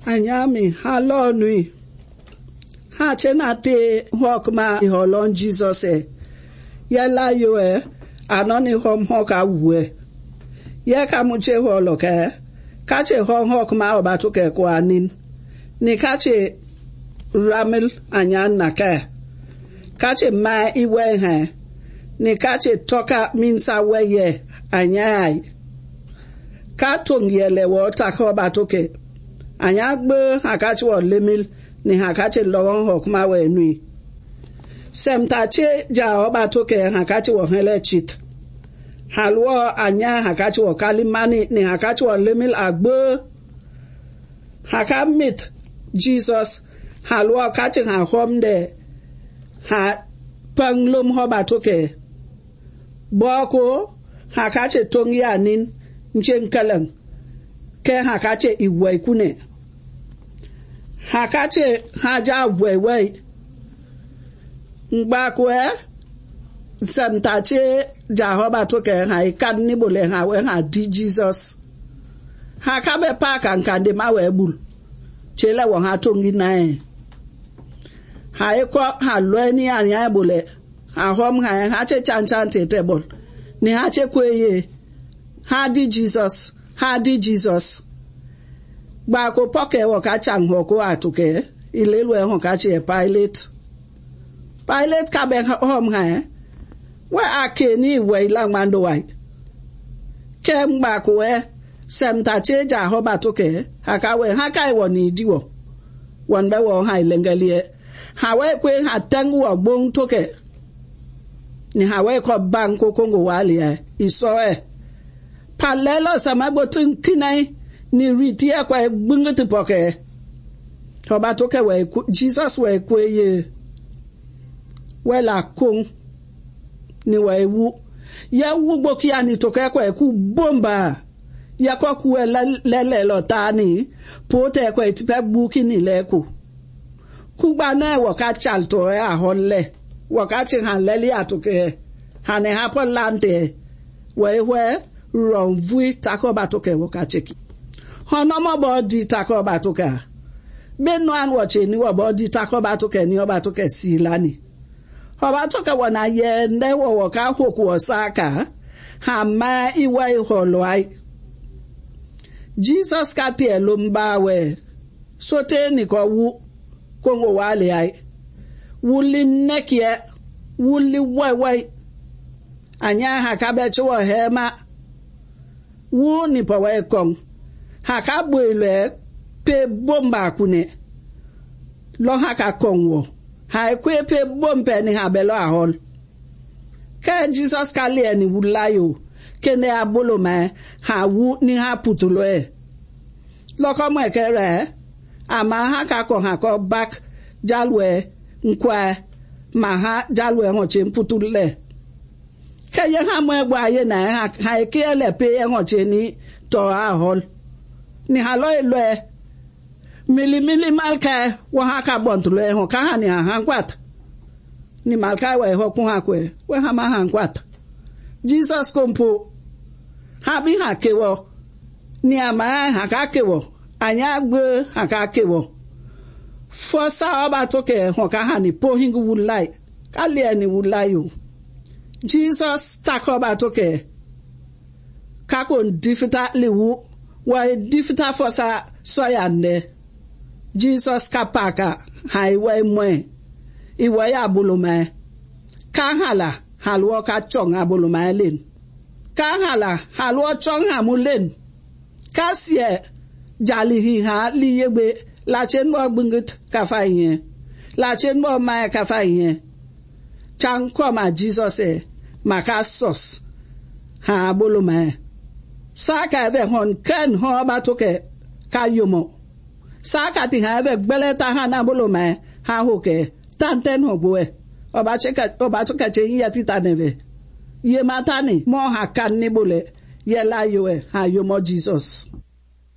Anyami halo nui. Ha chenate hokma iholon Jesus Yela yoe anoni hom hoka uwe. Ye kamuche holoke. Kache hokma obatuke kwa anin. Ni kache ramil anyan nake. Kache ma iwe he. Ni kache toka minsa weye anyai. Katung yele wo tako batuke. Anyagbe hakache wo lemil ni hakache lowon hokma we nui. Semtache ja obatuke hakache wo hele chit. Halwo anya hakache wo kalimani ni hakache wo lemil agbe. Hakamit Jesus halwa kache ha homde ha panglum hobatuke. Boko hakache tongi anin njenkalang. Ke hakache iwe kune. Hakache haja wewe. Mbakwe semtache jahoba toke haikan nibole hawe ha di Jesus. Hakabe paka nkande mawe bul. Chele wa hatongi nae. Haiko halweni anya bole. Hahom hache chanchan table. Ni hache kweye. Hadi Jesus. Hadi Jesus. Bako poke waka chang hoko atuke. Ilelwe hoka che Pilate. Pilate kabe hom hae. Wa ake ni we lang mando wai. Kem bako we. Semtache jahoba toke. Hakawe hakai wani diwo. Wanbe wo hai lengalie. Hawe kwe hatangu wa bong toke. Ni hawe ko banko kongo wali isoe. Palelo samagbo tinkinai ni ritia kwa bungutu poke. Hoba toke we Jesus we kweye. We la kong ni we wu. Ya wu bokia ni toke kwa ku bomba. Ya kwa kuwe lele lotani. Pote kwa itipe buki ni leku. Kubane waka chalto ahole. Waka chingan leli atoke. Hane hapo lante. We Ronvui tako batoke waka cheki. Honomo bodi tako batoke. Benwan wache ni wabodi tako batoke ni wabatoke silani. Wabatoke wana yende wawaka hoku osaka. Hama iwa iholwai. Jesus kati elumba we. Sote ni kwa wu. Kongo wale ai. Wuli nekie. Wuli wai. Anya hakabecho wa hema. Wu ni pawe kong. Hakabu ile pe bomba kune. Lo haka kong wo. Haikwe pe bombe ni habelo ahol. Ke Jesus kali ni wulayo. Kene abolo me. Ha wu ni ha putuloe. Loko mwekere. Ama haka kong hako bak. Jalwe nkwe. Maha jalwe hoche mputule. Kaya hamwe gwaye na haikele pe ngoche ni to ahol ni haloy lwe mili malka wa haka bontule ho ka hani hankwat ni malka we ho kun hakwe we hama hankwat Jesus kompo habi hakewo ni ama hakakewo anya gbe hakakewo fosa oba toke ho ka hani po hingu wulai kale ni wulayo Jesus takoba toke. Kako difita liwu. Wa difita fosa soyande. Jesus kapaka. Haiwe mwe. Iwe ya bulume. Kahala. Halwo ka chong abulume lin. Kahala. Halwo chong hamulin. Kasye. Jalihi ha liyebe. La chenmo bungut kafaye. La chenmo mae kafaye. Chang koma Jesus maka sos ha bolume saka ve hon ken ho batoke kayomo saka ti ha ve gbeleta ha na bolume ha hoke tanten ho boe oba toke che ya tita neve ye matani mo ha kan ni bole ye la yo ha yomo Jesus.